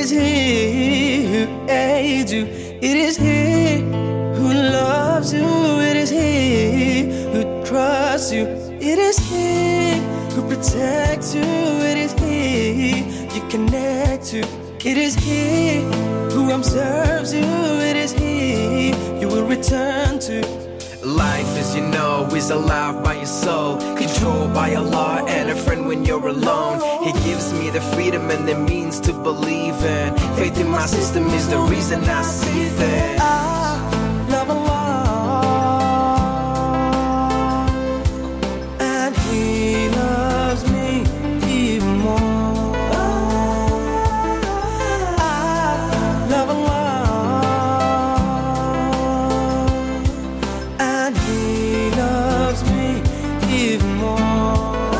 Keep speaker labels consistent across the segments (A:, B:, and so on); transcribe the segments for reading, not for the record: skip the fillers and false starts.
A: is He who aids you. It is He who loves you. It is He who trusts you. It is He who protects you. It is He you connect to. It is He who observes you. It is He you will return to.
B: Life, as you know, is alive by your soul, controlled by Allah, and a friend when you're alone. He gives me the freedom and the means to believe in. Faith in my system is the reason I see things.
A: I love Allah, and He loves me even more. I love Allah, and He loves me even more.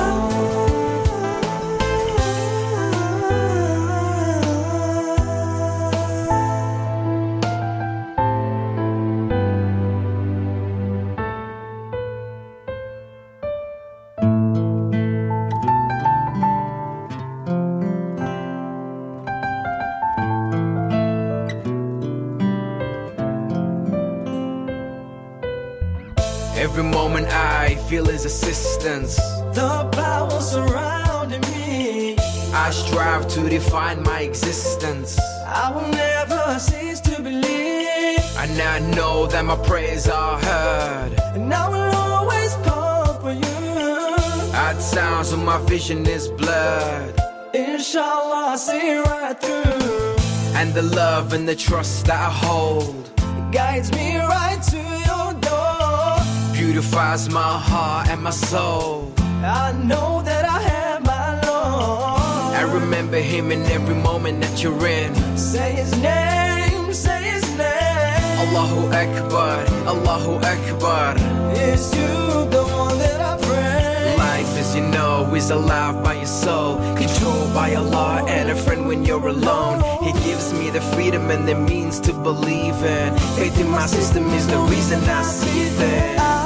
B: Every moment I feel His assistance.
A: The power surrounding me.
B: I strive to define my existence.
A: I will never cease to believe,
B: And I know that my prayers are heard.
A: and I will always call for you.
B: At times when my vision is blurred,
A: Inshallah, I see right through.
B: and the love and the trust that I hold
A: It guides me right to your door.
B: beautifies my heart and my soul.
A: I know that I have my Lord.
B: I remember Him in every moment that you're in.
A: Say His name, say His name.
B: Allahu Akbar, Allahu Akbar.
A: It's you, the one that I pray.
B: Life, as you know, is alive by your soul, controlled by Allah, and a friend when you're alone. He gives me the freedom and the means to believe in. Faith in my system is the reason I see things.